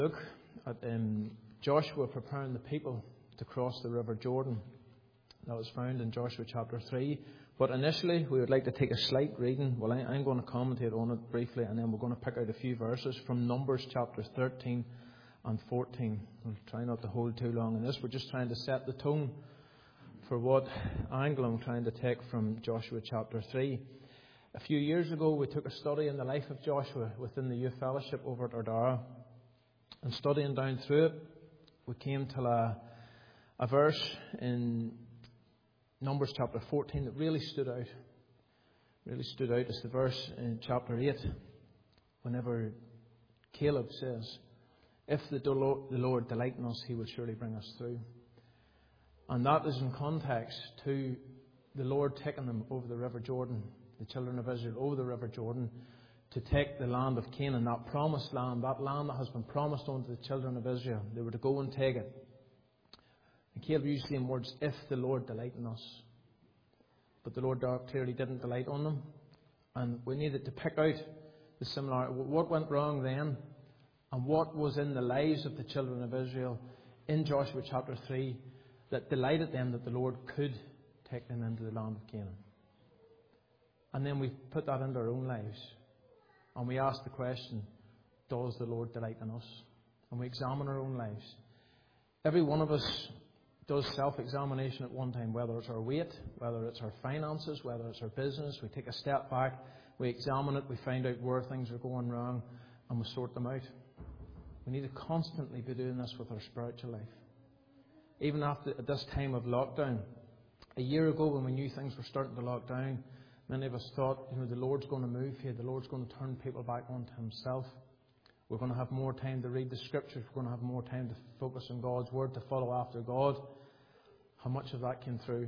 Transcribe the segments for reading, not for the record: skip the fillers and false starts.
Look at Joshua preparing the people to cross the River Jordan. That was found in Joshua chapter 3. But initially, we would like to take a slight reading. Well, I'm going to commentate on it briefly, and then we're going to pick out a few verses from Numbers chapters 13 and 14. We'll try not to hold too long in this. We're just trying to set the tone for what angle I'm trying to take from Joshua chapter 3. A few years ago, we took a study in the life of Joshua within the youth fellowship over at Ardara. And studying down through it, we came to a verse in Numbers chapter 14 that really stood out. It's the verse in chapter 8, whenever Caleb says, "If the Lord delight in us, He will surely bring us through." And that is in context to the Lord taking them over the River Jordan, the children of Israel over the River Jordan, to take the land of Canaan, that promised land, that land that has been promised unto the children of Israel. They were to go and take it. And Caleb used the same words, "if the Lord delight in us." But the Lord clearly didn't delight on them. And we needed to pick out the similarity. What went wrong then, and what was in the lives of the children of Israel in Joshua chapter 3 that delighted them that the Lord could take them into the land of Canaan. And then we put that into our own lives. And we ask the question, does the Lord delight in us? And we examine our own lives. Every one of us does self-examination at one time, whether it's our weight, whether it's our finances, whether it's our business. We take a step back, we examine it, we find out where things are going wrong, and we sort them out. We need to constantly be doing this with our spiritual life. Even at this time of lockdown, a year ago when we knew things were starting to lock down, many of us thought, the Lord's going to move here. The Lord's going to turn people back onto Himself. We're going to have more time to read the Scriptures. We're going to have more time to focus on God's Word, to follow after God. How much of that came through?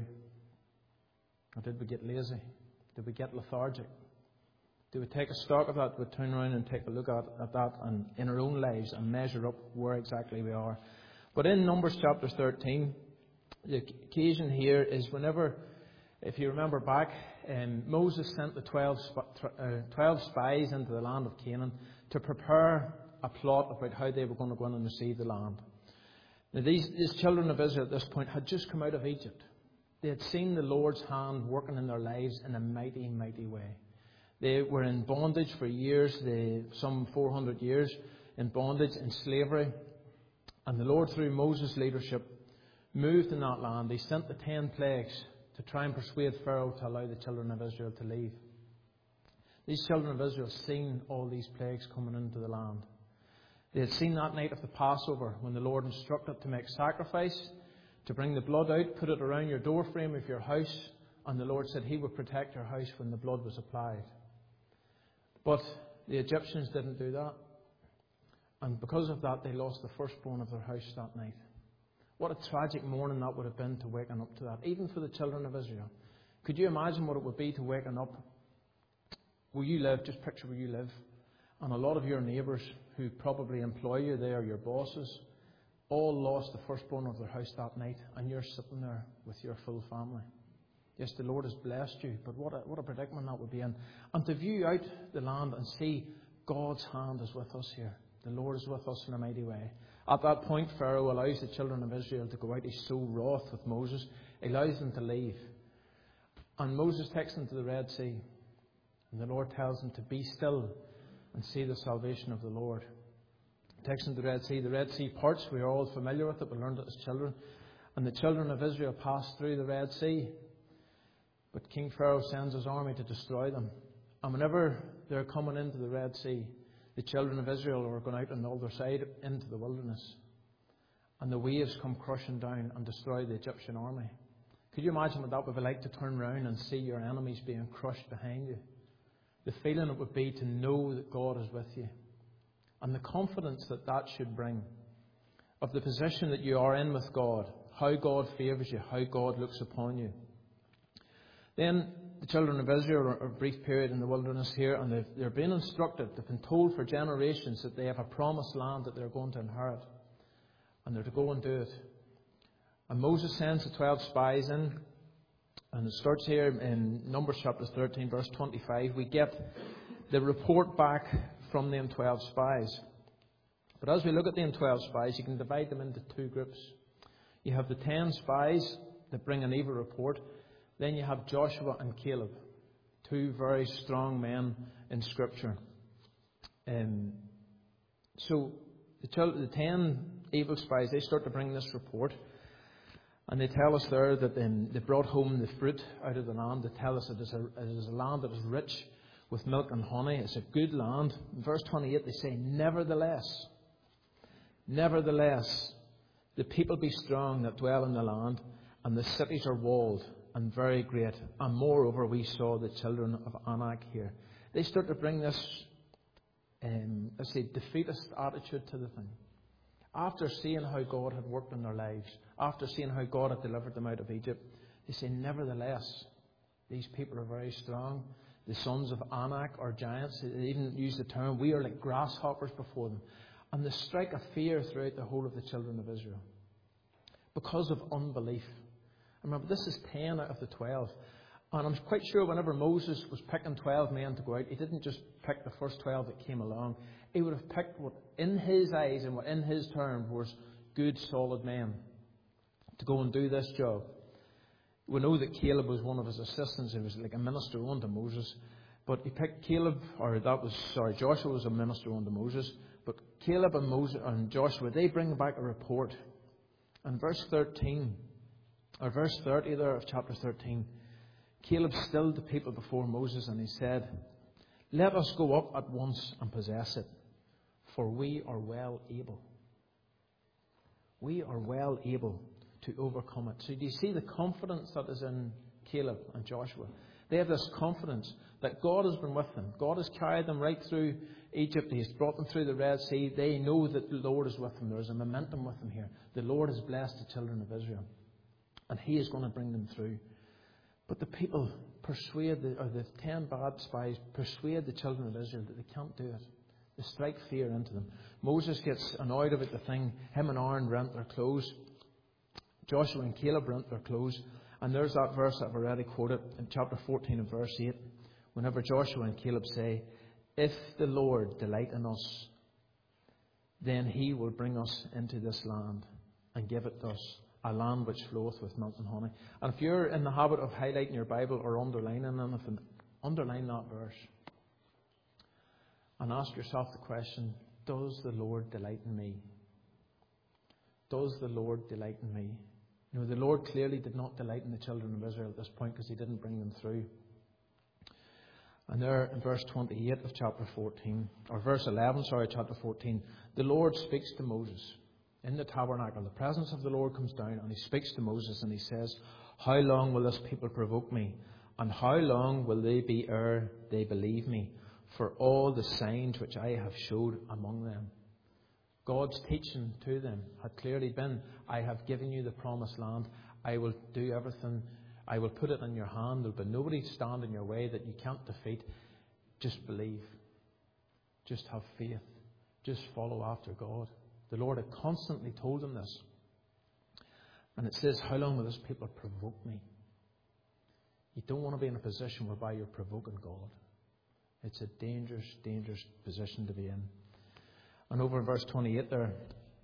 Or did we get lazy? Did we get lethargic? Do we take a stock of that? Do we turn around and take a look at that and in our own lives and measure up where exactly we are? But in Numbers chapter 13, the occasion here is whenever, if you remember back, Moses sent the 12 spies into the land of Canaan to prepare a plot about how they were going to go in and receive the land. Now, these children of Israel at this point had just come out of Egypt. They had seen the Lord's hand working in their lives in a mighty, mighty way. They were in bondage for years, some 400 years in bondage, in slavery. And the Lord, through Moses' leadership, moved in that land. He sent the 10 plagues to try and persuade Pharaoh to allow the children of Israel to leave. These children of Israel had seen all these plagues coming into the land. They had seen that night of the Passover when the Lord instructed to make sacrifice, to bring the blood out, put it around your doorframe of your house, and the Lord said He would protect your house when the blood was applied. But the Egyptians didn't do that. And because of that, they lost the firstborn of their house that night. What a tragic morning that would have been to waken up to that, even for the children of Israel. Could you imagine what it would be to waken up where you live, just picture where you live, and a lot of your neighbours who probably employ you, they are your bosses, all lost the firstborn of their house that night, and you're sitting there with your full family. Yes, the Lord has blessed you, but what a predicament that would be in. And to view out the land and see God's hand is with us here. The Lord is with us in a mighty way. At that point, Pharaoh allows the children of Israel to go out. He's so wroth with Moses. He allows them to leave. And Moses takes them to the Red Sea. And the Lord tells them to be still and see the salvation of the Lord. He takes them to the Red Sea. The Red Sea parts, we are all familiar with it. We learned it as children. And the children of Israel passed through the Red Sea. But King Pharaoh sends his army to destroy them. And whenever they're coming into the Red Sea, the children of Israel are going out on the other side into the wilderness. And the waves come crushing down and destroy the Egyptian army. Could you imagine what that would be like to turn around and see your enemies being crushed behind you? The feeling it would be to know that God is with you. And the confidence that that should bring. Of the position that you are in with God. How God favours you. How God looks upon you. Then the children of Israel are a brief period in the wilderness here, and they're being instructed, they've been told for generations that they have a promised land that they're going to inherit. And they're to go and do it. And Moses sends the 12 spies in, and it starts here in Numbers chapter 13, verse 25. We get the report back from them 12 spies. But as we look at the 12 spies, you can divide them into two groups. You have the 10 spies that bring an evil report. Then you have Joshua and Caleb, two very strong men in Scripture. So the 10 evil spies, they start to bring this report. And they tell us there that they brought home the fruit out of the land. They tell us it is a land that is rich with milk and honey. It's a good land. In verse 28 they say, Nevertheless, the people be strong that dwell in the land, and the cities are walled and very great. And moreover, we saw the children of Anak here. They start to bring this, defeatist attitude to the thing. After seeing how God had worked in their lives, after seeing how God had delivered them out of Egypt, they say, nevertheless, these people are very strong. The sons of Anak are giants. They even use the term, we are like grasshoppers before them. And they strike a fear throughout the whole of the children of Israel because of unbelief. Remember, this is 10 out of the 12. And I'm quite sure whenever Moses was picking 12 men to go out, he didn't just pick the first 12 that came along. He would have picked what in his eyes and what in his terms was good, solid men to go and do this job. We know that Caleb was one of his assistants. He was like a minister unto Moses. But he picked Joshua was a minister unto Moses. But Caleb and Moses and Joshua, they bring back a report. And verse 30 there of chapter 13, Caleb stilled the people before Moses, and he said, Let us go up at once and possess it, for we are well able. We are well able to overcome it. So do you see the confidence that is in Caleb and Joshua? They have this confidence that God has been with them. God has carried them right through Egypt. He has brought them through the Red Sea. They know that the Lord is with them. There is a momentum with them here. The Lord has blessed the children of Israel, and He is going to bring them through. But the people the 10 bad spies persuade the children of Israel that they can't do it. They strike fear into them. Moses gets annoyed about the thing. Him and Aaron rent their clothes. Joshua and Caleb rent their clothes. And there's that verse that I've already quoted in chapter 14 and verse 8. Whenever Joshua and Caleb say, If the Lord delight in us, then He will bring us into this land and give it to us, a land which floweth with milk and honey. And if you're in the habit of highlighting your Bible or underlining anything, underline that verse. And ask yourself the question, does the Lord delight in me? Does the Lord delight in me? You know, the Lord clearly did not delight in the children of Israel at this point because He didn't bring them through. And there in verse 28 of chapter 14, or verse 11, chapter 14, the Lord speaks to Moses in the tabernacle. The presence of the Lord comes down and He speaks to Moses and He says, How long will this people provoke me? And how long will they be ere they believe me? For all the signs which I have showed among them. God's teaching to them had clearly been, I have given you the promised land. I will do everything. I will put it in your hand. There will be nobody stand in your way that you can't defeat. Just believe. Just have faith. Just follow after God. The Lord had constantly told them this. And it says, How long will this people provoke me? You don't want to be in a position whereby you're provoking God. It's a dangerous, dangerous position to be in. And over in verse 28 there,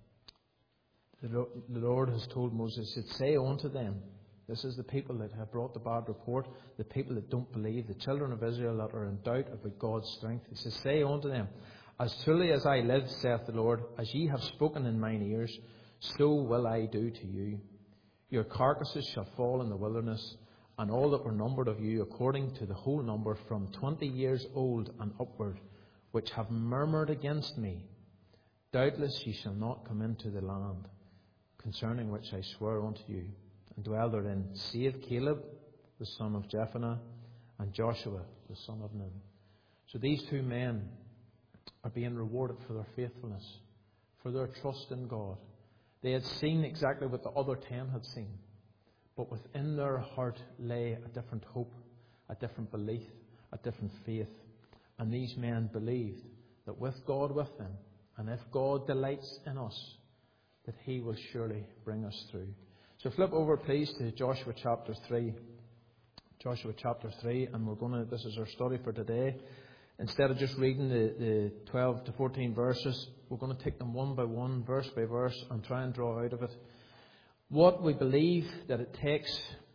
the Lord has told Moses, He said, Say unto them, this is the people that have brought the bad report, the people that don't believe, the children of Israel that are in doubt about God's strength. He says, Say unto them, As truly as I live, saith the Lord, as ye have spoken in mine ears, so will I do to you. Your carcasses shall fall in the wilderness, and all that were numbered of you, according to the whole number, from 20 years old and upward, which have murmured against me. Doubtless ye shall not come into the land, concerning which I swear unto you, and dwell therein, save Caleb, the son of Jephunneh, and Joshua, the son of Nun. So these two men are being rewarded for their faithfulness, for their trust in God. They had seen exactly what the other 10 had seen, but within their heart lay a different hope, a different belief, a different faith. And these men believed that with God with them, and if God delights in us, that He will surely bring us through. So flip over, please, to Joshua chapter 3. Joshua chapter 3, and this is our study for today. instead of just reading the 12 to 14 verses, we're going to take them one by one, verse by verse, and try and draw out of it what we believe that it takes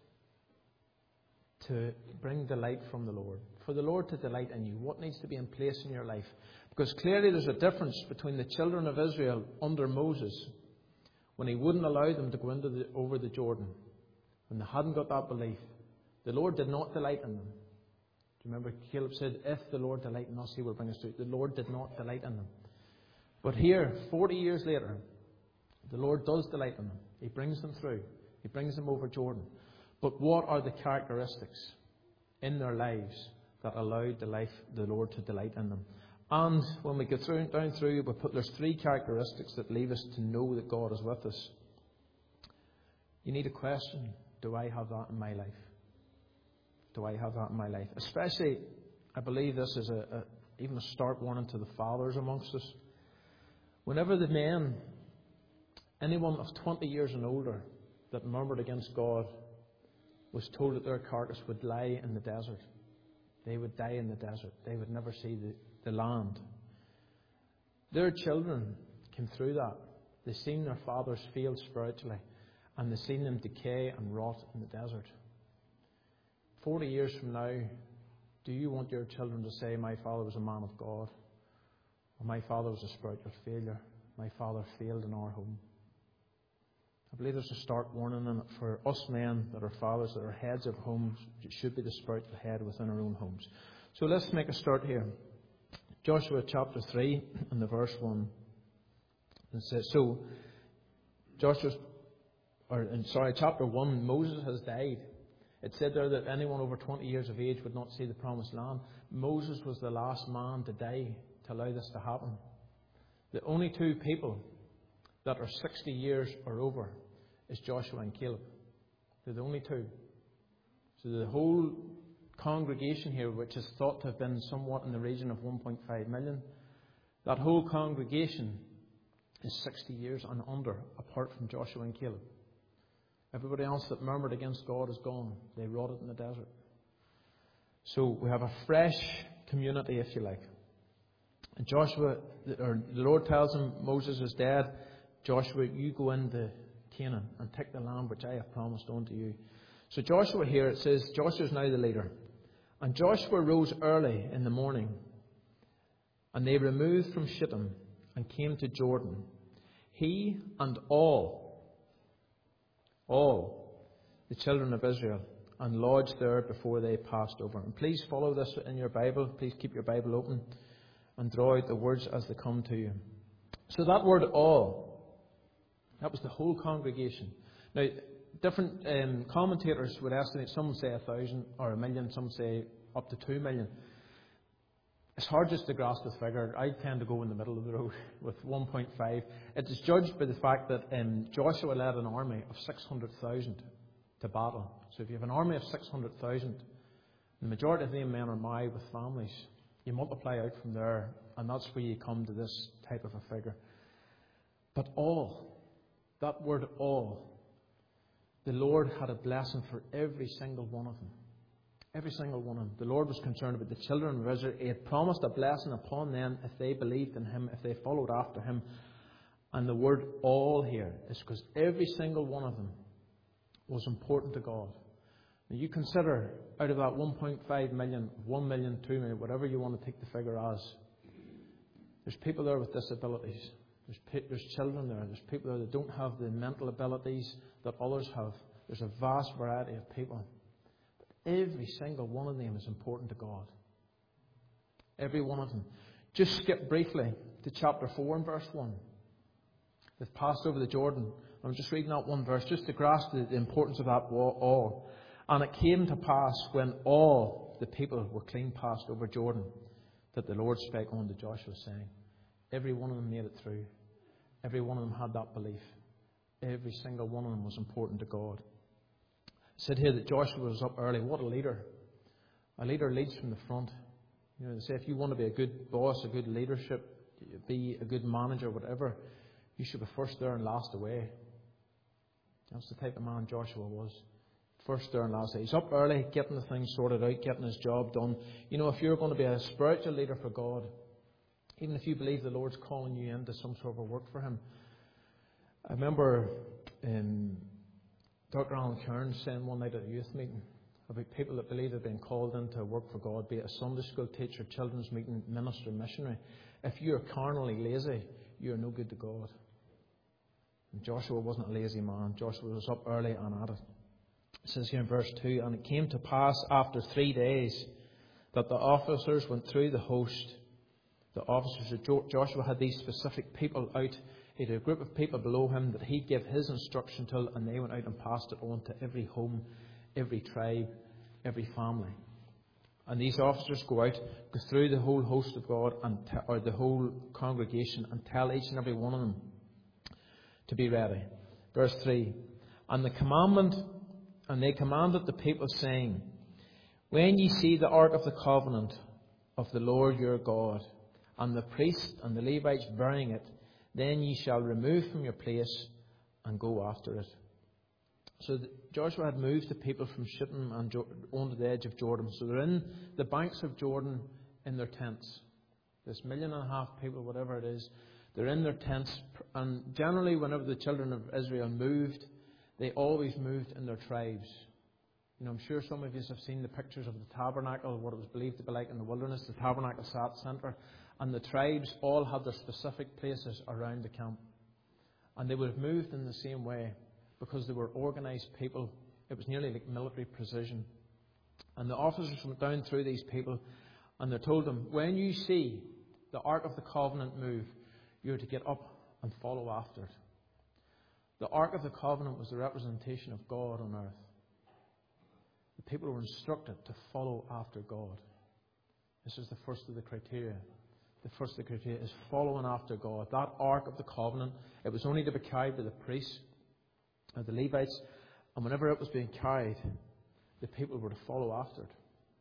to bring delight from the Lord. For the Lord to delight in you, what needs to be in place in your life? Because clearly there's a difference between the children of Israel under Moses, when he wouldn't allow them to go over the Jordan, when they hadn't got that belief. The Lord did not delight in them. Do you remember Caleb said, if the Lord delight in us, he will bring us through. The Lord did not delight in them. But here, 40 years later, the Lord does delight in them. He brings them through. He brings them over Jordan. But what are the characteristics in their lives that allowed the Lord to delight in them? And when we get down through, there's three characteristics that lead us to know that God is with us. You need a question: do I have that in my life? Do I have that in my life? Especially, I believe this is even a stark warning to the fathers amongst us. Whenever the men, anyone of 20 years and older, that murmured against God, was told that their carcass would lie in the desert. They would die in the desert. They would never see the land. Their children came through that. They seen their fathers fail spiritually, and they seen them decay and rot in the desert. 40 years from now, do you want your children to say, my father was a man of God, or my father was a spiritual failure, my father failed in our home? I believe there's a stark warning in it for us men that are fathers, that are heads of homes. It should be the spiritual head within our own homes. So let's make a start here. Joshua chapter 3 and the verse 1. It says, chapter 1, Moses has died. It said there that anyone over 20 years of age would not see the promised land. Moses was the last man to die to allow this to happen. The only two people that are 60 years or over is Joshua and Caleb. They're the only two. So the whole congregation here, which is thought to have been somewhat in the region of 1.5 million, that whole congregation is 60 years and under, apart from Joshua and Caleb. Everybody else that murmured against God is gone. They rotted in the desert. So we have a fresh community, if you like. And Joshua, or the Lord tells him, Moses is dead. Joshua, you go into Canaan and take the land which I have promised unto you. So Joshua here, it says, Joshua is now the leader. And Joshua rose early in the morning, and they removed from Shittim and came to Jordan, he and all the children of Israel, and lodged there before they passed over. And please follow this in your Bible. Please keep your Bible open and draw out the words as they come to you. So that word all, that was the whole congregation. Now, different commentators would estimate, some say 1,000 or 1,000,000, some say up to 2 million. It's hard just to grasp the figure. I tend to go in the middle of the road with 1.5. It is judged by the fact that Joshua led an army of 600,000 to battle. So if you have an army of 600,000, the majority of them men are Maori with families. You multiply out from there, and that's where you come to this type of a figure. But all, that word all, the Lord had a blessing for every single one of them. Every single one of them. The Lord was concerned about the children of Israel. He had promised a blessing upon them if they believed in Him, if they followed after Him. And the word all here is because every single one of them was important to God. Now you consider, out of that 1.5 million, 1 million, 2 million, whatever you want to take the figure as, there's people there with disabilities. There's children there. There's people there that don't have the mental abilities that others have. There's a vast variety of people. Every single one of them is important to God. Every one of them. Just skip briefly to chapter 4 and verse 1. They've passed over the Jordan. I'm just reading that one verse just to grasp the importance of that all. And it came to pass when all the people were clean passed over Jordan that the Lord spake unto Joshua, saying, every one of them made it through. Every one of them had that belief. Every single one of them was important to God. It said here that Joshua was up early. What a leader. A leader leads from the front. You know, they say if you want to be a good boss, a good leadership, be a good manager, whatever, you should be first there and last away. That's the type of man Joshua was. first there and last day. He's up early, getting the things sorted out, getting his job done. You know, if you're going to be a spiritual leader for God, even if you believe the Lord's calling you into some sort of work for Him. I remember Dr. Alan Kearns saying one night at a youth meeting about people that believe they've been called into work for God, be it a Sunday school teacher, children's meeting, minister, missionary. If you're carnally lazy, you're no good to God. And Joshua wasn't a lazy man. Joshua was up early and at it. It says here in verse 2, and it came to pass after 3 days that the officers went through the host. The officers of Joshua had these specific people out. He had a group of people below him that he'd give his instruction to, and they went out and passed it on to every home, every tribe, every family. And these officers go out, go through the whole host of God, or the whole congregation, and tell each and every one of them to be ready. Verse 3, and they commanded the people, saying, when ye see the ark of the covenant of the Lord your God, and the priests and the Levites bearing it, then ye shall remove from your place and go after it. So Joshua had moved the people from Shittim and onto the edge of Jordan. So they're in the banks of Jordan in their tents. This 1.5 million people, whatever it is, they're in their tents. And generally, whenever the children of Israel moved, they always moved in their tribes. You know, I'm sure some of you have seen the pictures of the tabernacle, what it was believed to be like in the wilderness. The tabernacle sat centre. And the tribes all had their specific places around the camp. And they would have moved in the same way because they were organised people. It was nearly like military precision. And the officers went down through these people and they told them, when you see the Ark of the Covenant move, you're to get up and follow after it. The Ark of the Covenant was the representation of God on earth. The people were instructed to follow after God. This is the first of the criteria. The first of the criteria is following after God. That Ark of the Covenant, it was only to be carried by the priests or the Levites. And whenever it was being carried, the people were to follow after it.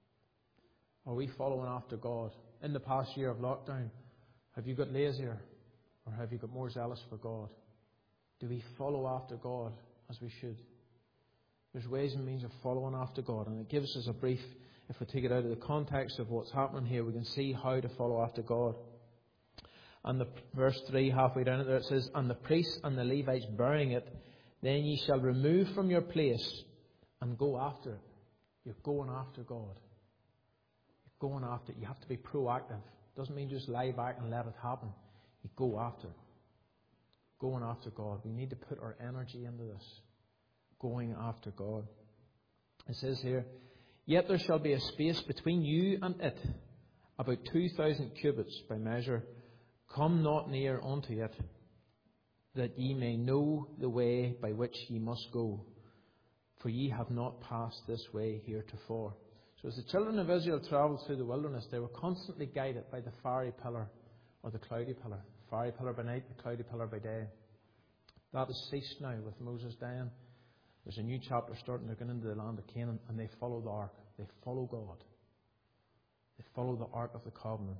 Are we following after God? In the past year of lockdown, have you got lazier or have you got more zealous for God? Do we follow after God as we should? There's ways and means of following after God, and it gives us a brief. If we take it out of the context of what's happening here, we can see how to follow after God. And the verse 3, halfway down it there, it says, and the priests and the Levites bearing it, then ye shall remove from your place and go after it. You're going after God. You're going after it. You have to be proactive. It doesn't mean just lie back and let it happen. You go after it. Going after God. We need to put our energy into this. Going after God. It says here, yet there shall be a space between you and it, about 2,000 cubits by measure. Come not near unto it, that ye may know the way by which ye must go. For ye have not passed this way heretofore. So as the children of Israel travelled through the wilderness, they were constantly guided by the fiery pillar or the cloudy pillar. Fiery pillar by night, the cloudy pillar by day. That has ceased now with Moses dying. There's a new chapter starting. They're going into the land of Canaan, and they follow the ark. They follow God. They follow the Ark of the Covenant.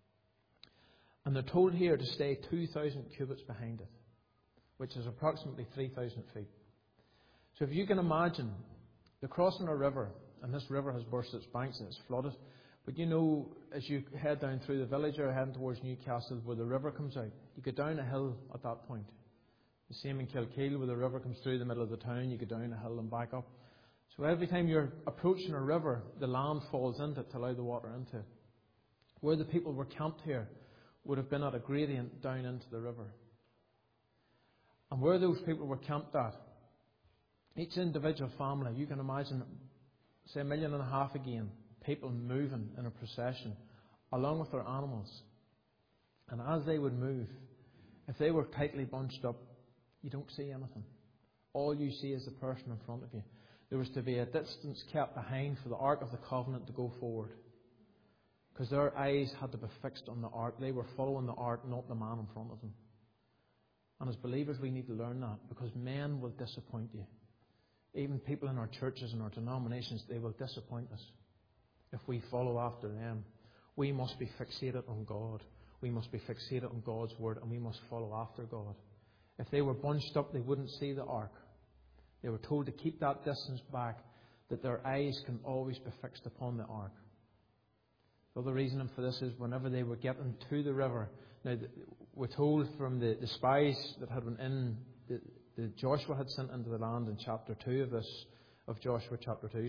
And they're told here to stay 2,000 cubits behind it, which is approximately 3,000 feet. So if you can imagine, they're crossing a river, and this river has burst its banks and it's flooded. But you know, as you head down through the village or heading towards Newcastle, where the river comes out, you go down a hill at that point. The same in Kilkeel, where the river comes through the middle of the town, you go down a hill and back up. So every time you're approaching a river, the land falls into it to allow the water into it. Where the people were camped here would have been at a gradient down into the river. And where those people were camped at, each individual family, you can imagine, say 1.5 million again, people moving in a procession along with their animals. And as they would move, if they were tightly bunched up, you don't see anything. All you see is the person in front of you. There was to be a distance kept behind for the Ark of the Covenant to go forward. Because their eyes had to be fixed on the Ark. They were following the Ark, not the man in front of them. And as believers, we need to learn that, because men will disappoint you. Even people in our churches and our denominations, they will disappoint us if we follow after them. We must be fixated on God. We must be fixated on God's Word, and we must follow after God. If they were bunched up, they wouldn't see the ark. They were told to keep that distance back that their eyes can always be fixed upon the ark. The other reason for this is whenever they were getting to the river, now we're told from the spies that had been in, that Joshua had sent into the land in chapter 2 of Joshua chapter 2,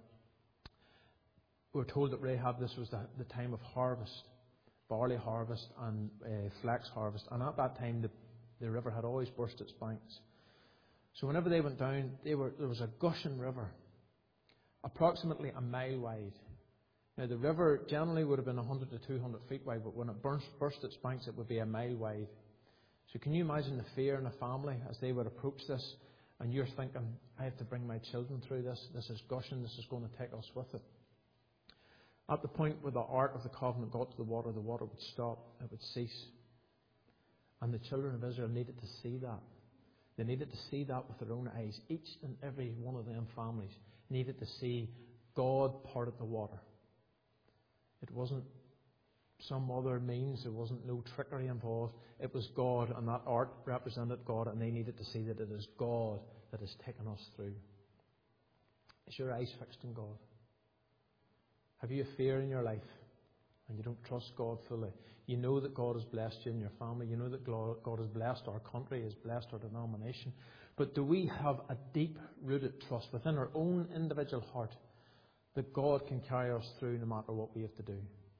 we're told that Rahab, this was the time of harvest, barley harvest and flax harvest. And at that time, the river had always burst its banks. So whenever they went down, there was a gushing river, approximately a mile wide. Now, the river generally would have been 100 to 200 feet wide, but when it burst its banks, it would be a mile wide. So can you imagine the fear in a family as they would approach this, and you're thinking, I have to bring my children through this. This is gushing. This is going to take us with it. At the point where the Ark of the Covenant got to the water would stop. It would cease. And the children of Israel needed to see that. They needed to see that with their own eyes. Each and every one of them families needed to see God parted the water. It wasn't some other means. There wasn't no trickery involved. It was God, and that ark represented God, and they needed to see that it is God that has taken us through. Is your eyes fixed on God? Have you a fear in your life and you don't trust God fully? You know that God has blessed you and your family. You know that God has blessed our country, has blessed our denomination. But do we have a deep-rooted trust within our own individual heart that God can carry us through no matter what we have to do?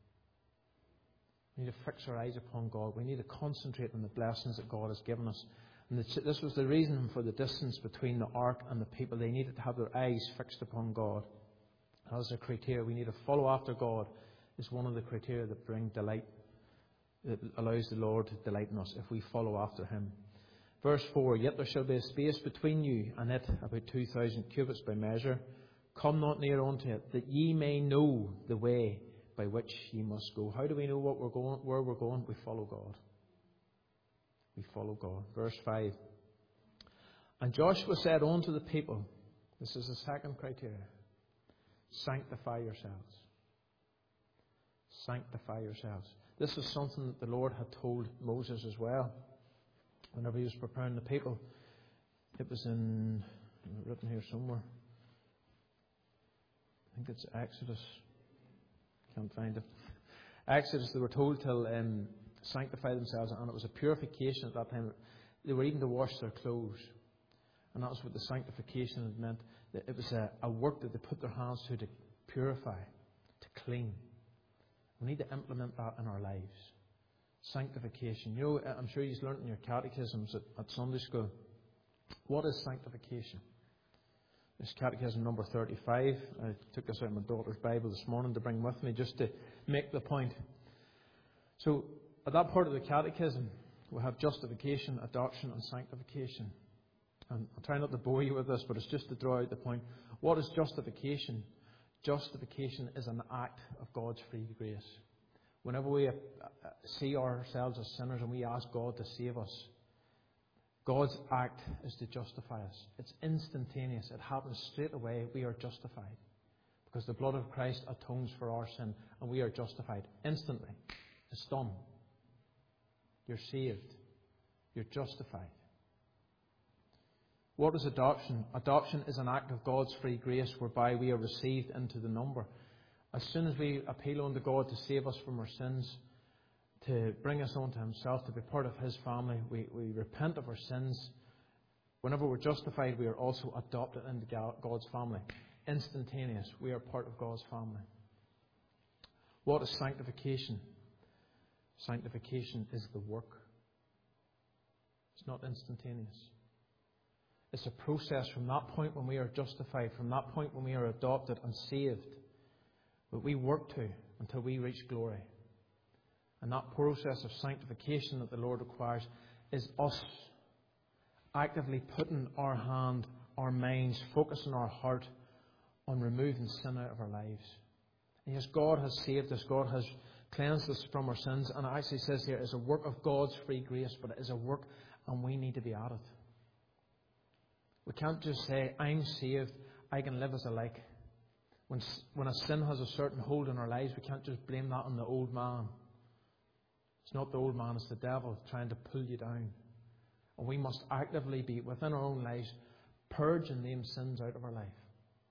We need to fix our eyes upon God. We need to concentrate on the blessings that God has given us. And this was the reason for the distance between the ark and the people. They needed to have their eyes fixed upon God. As a criteria, we need to follow after God. Is one of the criteria that bring delight, that allows the Lord to delight in us if we follow after Him. Verse 4, Yet there shall be a space between you and it, about 2,000 cubits by measure. Come not near unto it, that ye may know the way by which ye must go. How do we know where we're going? We follow God. We follow God. Verse 5. And Joshua said unto the people, this is the second criteria, sanctify yourselves. Sanctify yourselves. This is something that the Lord had told Moses as well. Whenever he was preparing the people. It was written here somewhere. I think it's Exodus. Can't find it. Exodus, they were told to sanctify themselves, and it was a purification at that time. They were even to wash their clothes. And that was what the sanctification had meant. It was a work that they put their hands to purify, to clean. We need to implement that in our lives. Sanctification. You know, I'm sure you've learned in your catechisms at Sunday school. What is sanctification? It's catechism number 35. I took this out of my daughter's Bible this morning to bring with me just to make the point. So, at that part of the catechism, we have justification, adoption, and sanctification. And I'll try not to bore you with this, but it's just to draw out the point. What is justification? Justification is an act of God's free grace. Whenever we see ourselves as sinners and we ask God to save us, God's act is to justify us. It's instantaneous. It happens straight away. We are justified. Because the blood of Christ atones for our sin, and we are justified instantly. It's done. You're saved. You're justified. What is adoption? Adoption is an act of God's free grace whereby we are received into the number. As soon as we appeal unto God to save us from our sins, to bring us unto Himself, to be part of His family, we repent of our sins. Whenever we're justified, we are also adopted into God's family. Instantaneous. We are part of God's family. What is sanctification? Sanctification is the work. It's not instantaneous. It's a process from that point when we are justified, from that point when we are adopted and saved, that we work to until we reach glory. And that process of sanctification that the Lord requires is us actively putting our hand, our minds, focusing our heart on removing sin out of our lives. And yes, God has saved us. God has cleansed us from our sins. And it actually says here, it's a work of God's free grace, but it is a work and we need to be at it. We can't just say, I'm saved, I can live as I like. When a sin has a certain hold on our lives, we can't just blame that on the old man. It's not the old man, it's the devil trying to pull you down. And we must actively be, within our own lives, purging them sins out of our life.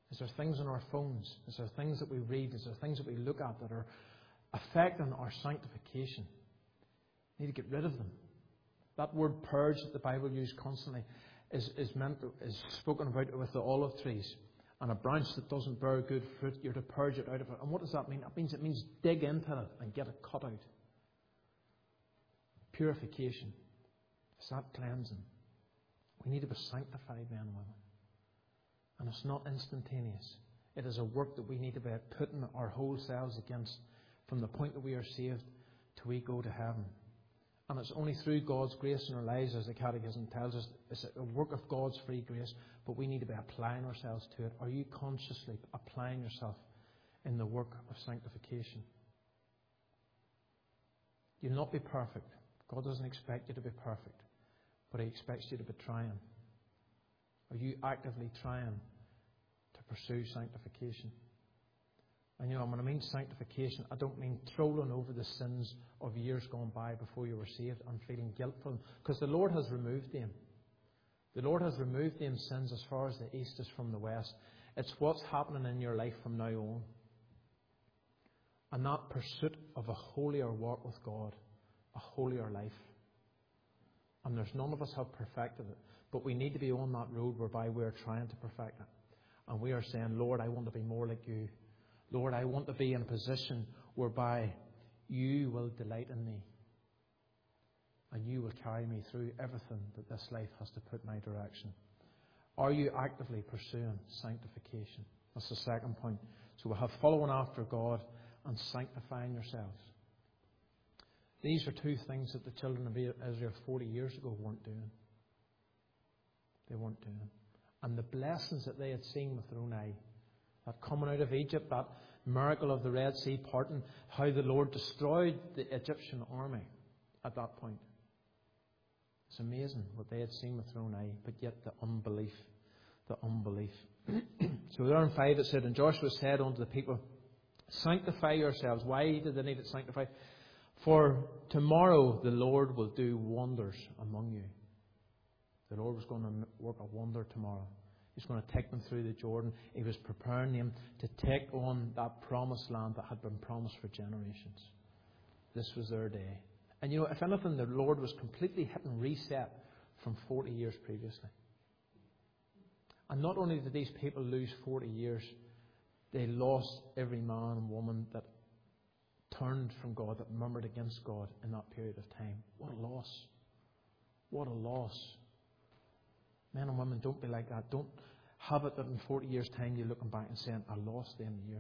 Is there things on our phones? Is there things that we read? Is there things that we look at that are affecting our sanctification? We need to get rid of them. That word purge that the Bible uses constantly is spoken about with the olive trees. And a branch that doesn't bear good fruit, you're to purge it out of it. And what does that mean? It means dig into it and get it cut out. Purification. It's that cleansing. We need to be sanctified, men and women. And it's not instantaneous. It is a work that we need to be putting our whole selves against from the point that we are saved till we go to heaven. And it's only through God's grace in our lives, as the Catechism tells us. It's a work of God's free grace, but we need to be applying ourselves to it. Are you consciously applying yourself in the work of sanctification? You'll not be perfect. God doesn't expect you to be perfect, but He expects you to be trying. Are you actively trying to pursue sanctification? And when I mean sanctification, I don't mean trolling over the sins of years gone by before you were saved and feeling guilt for them, because the Lord has removed them. The Lord has removed them sins as far as the east is from the west. It's what's happening in your life from now on. And that pursuit of a holier walk with God, a holier life. And there's none of us have perfected it, but we need to be on that road whereby we're trying to perfect it. And we are saying, Lord, I want to be more like you. Lord, I want to be in a position whereby you will delight in me. And you will carry me through everything that this life has to put in my direction. Are you actively pursuing sanctification? That's the second point. So we have following after God and sanctifying yourselves. These are two things that the children of Israel 40 years ago weren't doing. They weren't doing. And the blessings that they had seen with their own eye, that coming out of Egypt, that miracle of the Red Sea parting, how the Lord destroyed the Egyptian army at that point. It's amazing what they had seen with their own eye, but yet the unbelief. So there in 5 it said, and Joshua said unto the people, sanctify yourselves. Why did they need it sanctified? For tomorrow the Lord will do wonders among you. The Lord was going to work a wonder tomorrow. He's going to take them through the Jordan. He was preparing them to take on that promised land that had been promised for generations. This was their day. And if anything, the Lord was completely hitting reset from 40 years previously. And not only did these people lose 40 years, they lost every man and woman that turned from God, that murmured against God in that period of time. What a loss. What a loss. Men and women, don't be like that. Don't have it that in 40 years' time you're looking back and saying, I lost them years.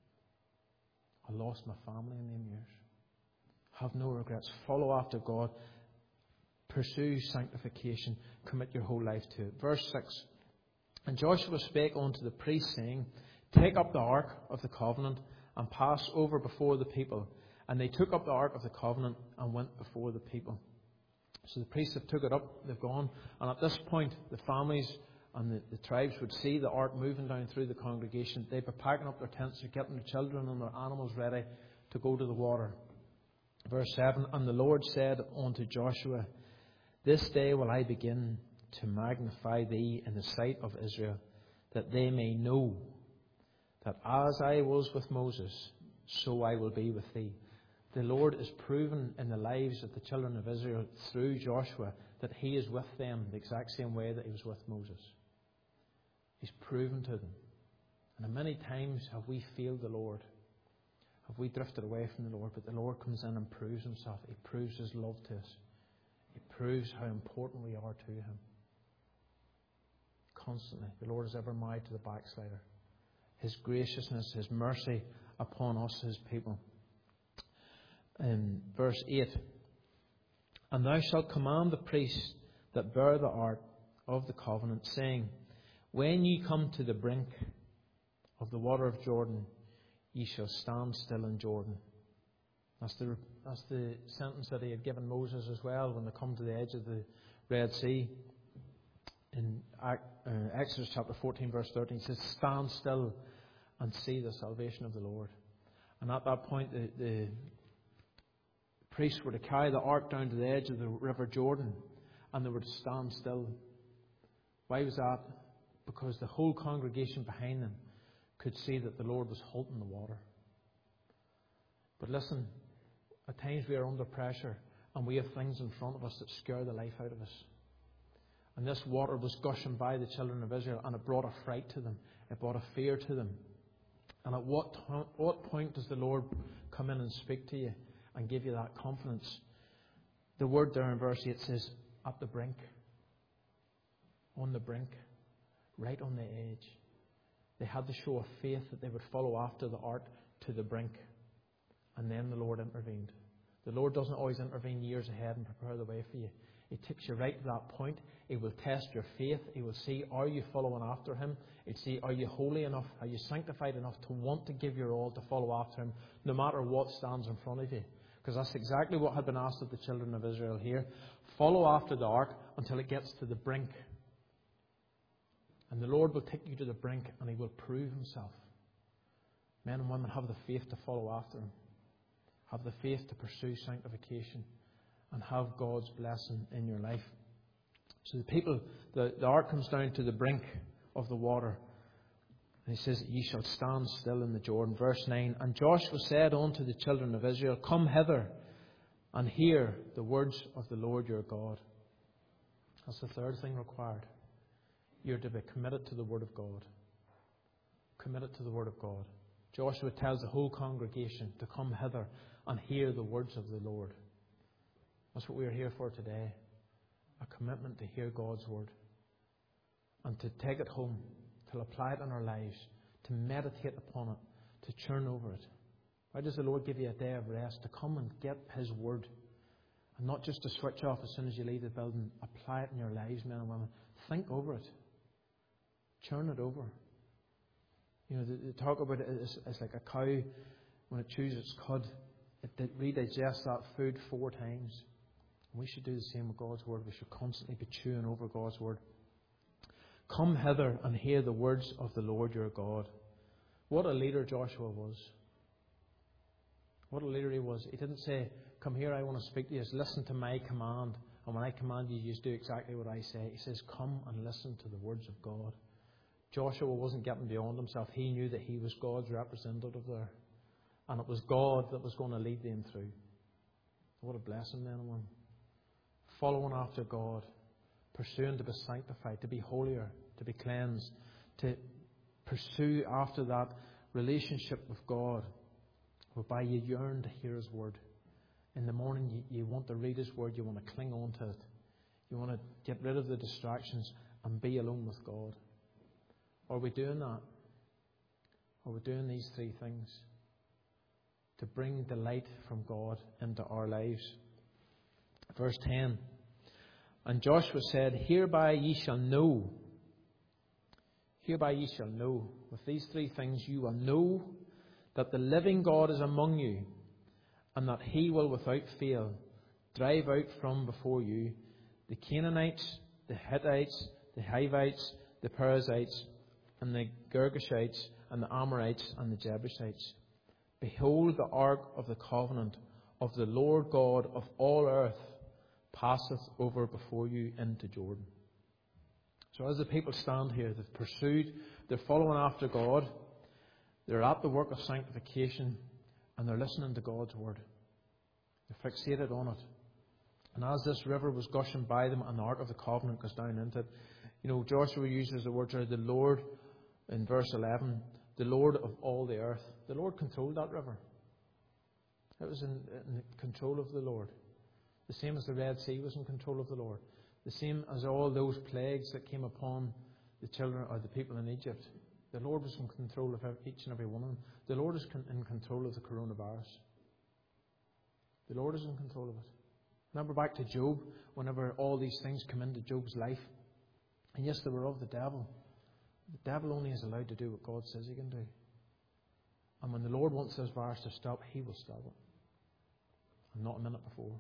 I lost my family in them years. Have no regrets. Follow after God. Pursue sanctification. Commit your whole life to it. Verse 6. And Joshua spake unto the priests, saying, take up the ark of the covenant and pass over before the people. And they took up the ark of the covenant and went before the people. So the priests have took it up, they've gone, and at this point the families and the tribes would see the ark moving down through the congregation. They'd be packing up their tents, they're getting their children and their animals ready to go to the water. Verse 7, and the Lord said unto Joshua, this day will I begin to magnify thee in the sight of Israel, that they may know that as I was with Moses, so I will be with thee. The Lord is proven in the lives of the children of Israel through Joshua that He is with them the exact same way that He was with Moses. He's proven to them. And many times have we failed the Lord. Have we drifted away from the Lord? But the Lord comes in and proves Himself. He proves His love to us. He proves how important we are to Him. Constantly. The Lord is ever nigh to the backslider. His graciousness, His mercy upon us, His people. In verse 8, and thou shalt command the priests that bear the ark of the covenant, saying, when ye come to the brink of the water of Jordan, ye shall stand still in Jordan. That's the sentence that He had given Moses as well when they come to the edge of the Red Sea. In Exodus chapter 14 verse 13 it says, stand still and see the salvation of the Lord. And at that point the priests were to carry the ark down to the edge of the river Jordan and they were to stand still. Why was that? Because the whole congregation behind them could see that the Lord was halting the water. But listen, at times we are under pressure and we have things in front of us that scare the life out of us. And this water was gushing by the children of Israel, and it brought a fright to them. It brought a fear to them. And at what point does the Lord come in and speak to you and give you that confidence? The word there in verse 8 says, at the brink. On the brink. Right on the edge. They had to show a faith that they would follow after the ark to the brink. And then the Lord intervened. The Lord doesn't always intervene years ahead and prepare the way for you. He takes you right to that point. He will test your faith. He will see, are you following after Him? He'll see, are you holy enough? Are you sanctified enough to want to give your all to follow after Him, no matter what stands in front of you? Because that's exactly what had been asked of the children of Israel here. Follow after the ark until it gets to the brink. And the Lord will take you to the brink and He will prove Himself. Men and women, have the faith to follow after Him. Have the faith to pursue sanctification. And have God's blessing in your life. So the ark comes down to the brink of the water. And He says, ye shall stand still in the Jordan. Verse 9, and Joshua said unto the children of Israel, come hither and hear the words of the Lord your God. That's the third thing required. You're to be committed to the Word of God. Committed to the Word of God. Joshua tells the whole congregation to come hither and hear the words of the Lord. That's what we are here for today. A commitment to hear God's Word. And to take it home. To apply it in our lives. To meditate upon it. To churn over it. Why does the Lord give you a day of rest? To come and get His Word. And not just to switch off as soon as you leave the building. Apply it in your lives, men and women. Think over it. Churn it over. You know, they talk about it as like a cow when it chews its cud. It redigests that food 4 times. We should do the same with God's Word. We should constantly be chewing over God's Word. Come hither and hear the words of the Lord your God. What a leader Joshua was. What a leader he was. He didn't say, come here, I want to speak to you. Listen to my command. And when I command you, you just do exactly what I say. He says, come and listen to the words of God. Joshua wasn't getting beyond himself. He knew that he was God's representative there. And it was God that was going to lead them through. What a blessing, then, one. Following after God, pursuing to be sanctified, to be holier, to be cleansed, to pursue after that relationship with God, whereby you yearn to hear His Word. In the morning, you want to read His Word, you want to cling on to it. You want to get rid of the distractions and be alone with God. Are we doing that? Are we doing these 3 things? To bring delight from God into our lives. Verse 10. And Joshua said, hereby ye shall know. Hereby ye shall know. With these 3 things you will know that the living God is among you, and that He will without fail drive out from before you the Canaanites, the Hittites, the Hivites, the Perizzites, and the Girgashites, and the Amorites, and the Jebusites. Behold, the ark of the covenant of the Lord God of all earth passeth over before you into Jordan. So as the people stand here, they've pursued, they're following after God, they're at the work of sanctification, and they're listening to God's Word. They're fixated on it. And as this river was gushing by them and the ark of the covenant goes down into it, you know, Joshua uses the words, the Lord, in verse 11, the Lord of all the earth. The Lord controlled that river. It was in control of the Lord. The same as the Red Sea was in control of the Lord. The same as all those plagues that came upon the children or the people in Egypt. The Lord was in control of each and every one of them. The Lord is in control of the coronavirus. The Lord is in control of it. Remember back to Job, whenever all these things come into Job's life. And yes, they were of the devil. The devil only is allowed to do what God says he can do. And when the Lord wants this virus to stop, He will stop it. And not a minute before.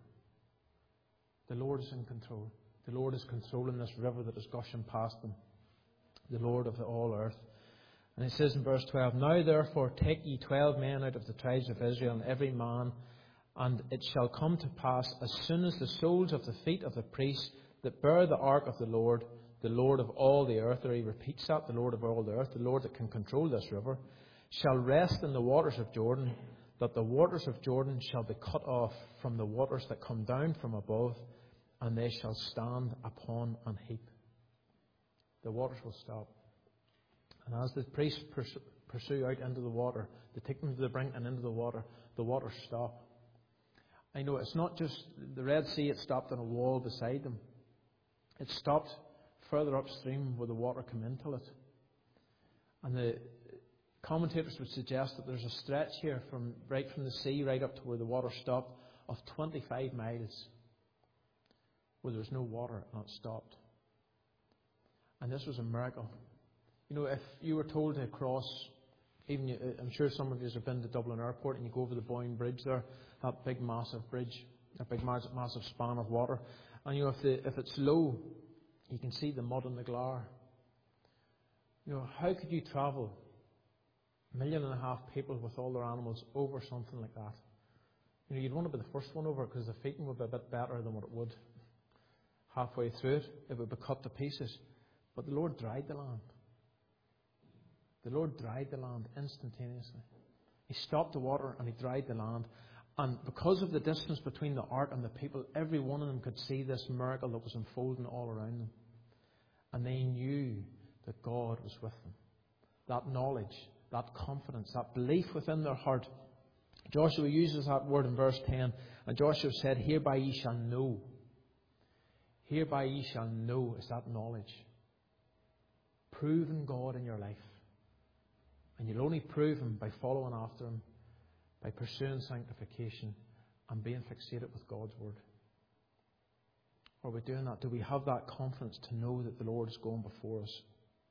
The Lord is in control. The Lord is controlling this river that is gushing past them. The Lord of all earth. And it says in verse 12, now therefore take ye 12 men out of the tribes of Israel, and every man, and it shall come to pass, as soon as the soles of the feet of the priests that bear the ark of the Lord of all the earth," or he repeats that, the Lord of all the earth, the Lord that can control this river, "shall rest in the waters of Jordan, that the waters of Jordan shall be cut off from the waters that come down from above, and they shall stand upon an heap." The waters will stop. And as the priests pursue out into the water, they take them to the brink and into the waters stop. I know it's not just the Red Sea, it stopped on a wall beside them. It stopped further upstream where the water came into it. And the commentators would suggest that there's a stretch here right from the sea right up to where the water stopped of 25 miles where there was no water and it stopped. And this was a miracle. You know, if you were told to cross, I'm sure some of you have been to Dublin Airport and you go over the Boyne Bridge there, that big massive bridge, a big massive span of water. And you know, if it's low, you can see the mud and the glare. You know, how could you travel 1.5 million people with all their animals over something like that? You know, you'd want to be the first one over because the feeding would be a bit better than what it would. Halfway through it would be cut to pieces. But the Lord dried the land. The Lord dried the land instantaneously. He stopped the water and He dried the land. And because of the distance between the ark and the people, every one of them could see this miracle that was unfolding all around them. And they knew that God was with them. That knowledge, that confidence, that belief within their heart. Joshua uses that word in verse 10. And Joshua said, "Hereby ye shall know." Hereby ye shall know is that knowledge. Proving God in your life. And you'll only prove Him by following after Him, by pursuing sanctification and being fixated with God's Word. Are we doing that? Do we have that confidence to know that the Lord is going before us?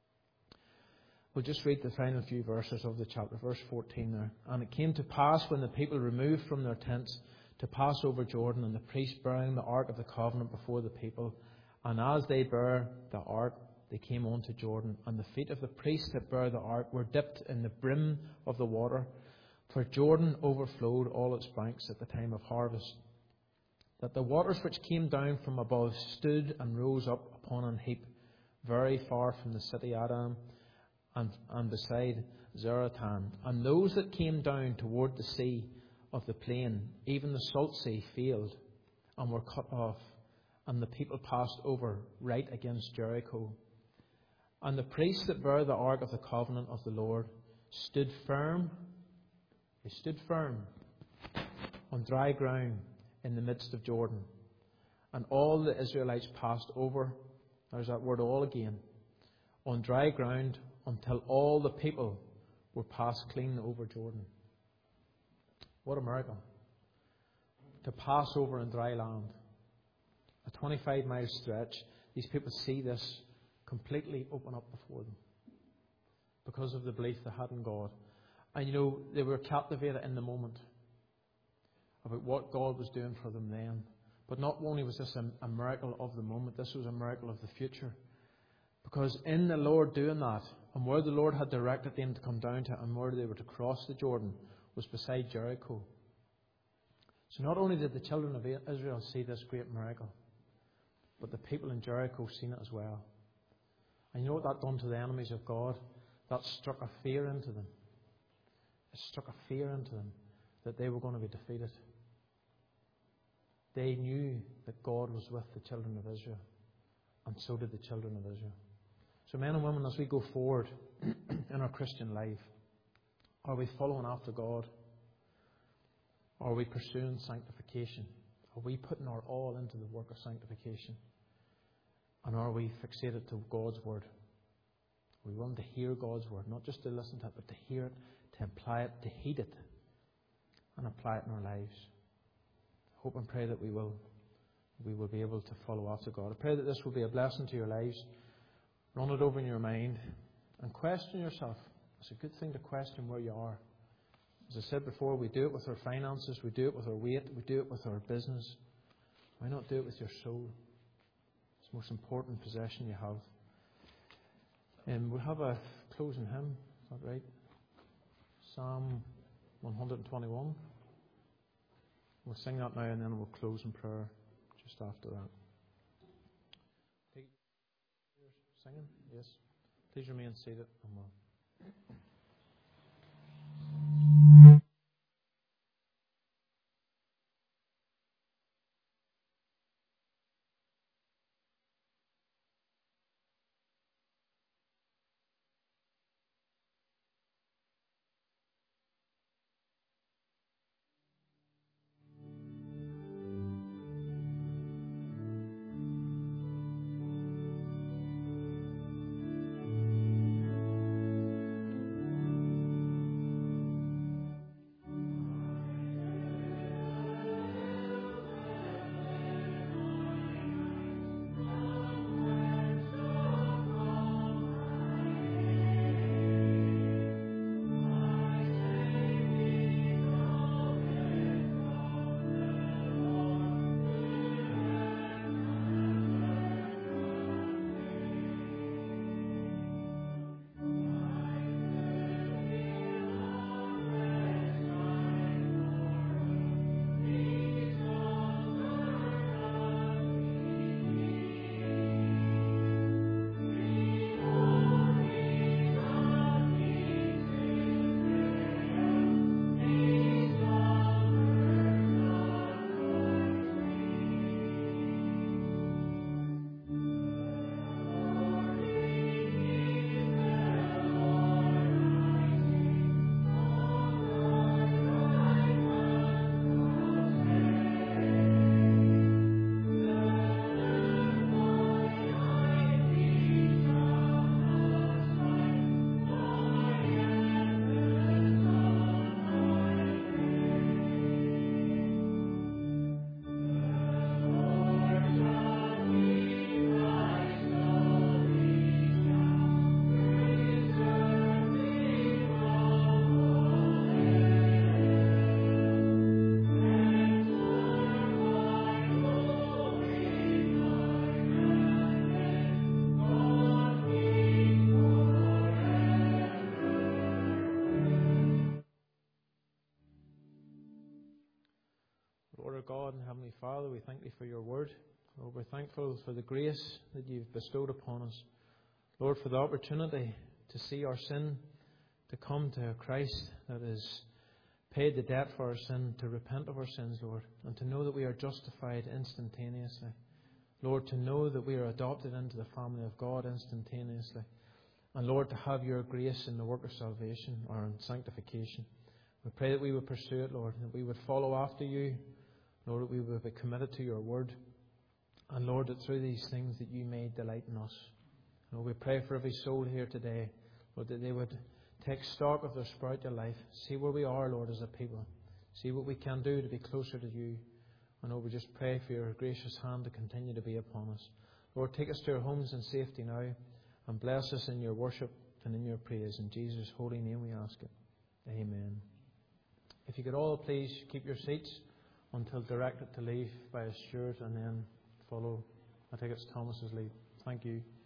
We'll just read the final few verses of the chapter, verse 14 there. "And it came to pass when the people removed from their tents to pass over Jordan, and the priests bearing the ark of the covenant before the people, and as they bare the ark, they came on to Jordan, and the feet of the priests that bare the ark were dipped in the brim of the water, for Jordan overflowed all its banks at the time of harvest. That the waters which came down from above stood and rose up upon an heap, very far from the city Adam, and beside Zaratan. And those that came down toward the sea of the plain, even the salt sea, failed and were cut off, and the people passed over right against Jericho. And the priests that bare the ark of the covenant of the Lord stood firm. They stood firm on dry ground in the midst of Jordan. And all the Israelites passed over, there's that word all again, on dry ground until all the people were passed clean over Jordan. What a miracle. To pass over in dry land. A 25-mile stretch. These people see this completely open up before them because of the belief they had in God. And you know, they were captivated in the moment about what God was doing for them then. But not only was this a miracle of the moment, this was a miracle of the future. Because in the Lord doing that, and where the Lord had directed them to come down to, and where they were to cross the Jordan, was beside Jericho. So not only did the children of Israel see this great miracle, but the people in Jericho seen it as well. And you know what that done to the enemies of God? That struck a fear into them. It struck a fear into them that they were going to be defeated. They knew that God was with the children of Israel, and so did the children of Israel. So men and women, as we go forward in our Christian life, are we following after God? Are we pursuing sanctification? Are we putting our all into the work of sanctification? And are we fixated to God's Word? We want to hear God's Word, not just to listen to it, but to hear it, to apply it, to heed it, and apply it in our lives. Hope and pray that we will be able to follow after God. I pray that this will be a blessing to your lives. Run it over in your mind and question yourself. It's a good thing to question where you are. As I said before, we do it with our finances, we do it with our weight, we do it with our business. Why not do it with your soul? It's the most important possession you have. And we'll have a closing hymn, is that right? Psalm 121. We'll sing that now and then we'll close in prayer just after that. singing? Yes. Please remain seated. And we'll Lord our God and Heavenly Father, we thank Thee for Your word. Lord, we're thankful for the grace that You've bestowed upon us. Lord, for the opportunity to see our sin, to come to a Christ that has paid the debt for our sin, to repent of our sins, Lord, and to know that we are justified instantaneously. Lord, to know that we are adopted into the family of God instantaneously. And Lord, to have Your grace in the work of salvation or in sanctification. We pray that we would pursue it, Lord, that we would follow after You. Lord, that we would be committed to Your word. And Lord, that through these things that You may delight in us. Lord, we pray for every soul here today, Lord, that they would take stock of their spiritual life. See where we are, Lord, as a people. See what we can do to be closer to You. And Lord, we just pray for Your gracious hand to continue to be upon us. Lord, take us to our homes in safety now. And bless us in Your worship and in Your praise. In Jesus' holy name we ask it. Amen. If you could all please keep your seats until directed to leave by a steward and then follow, I think it's Thomas's lead. Thank you.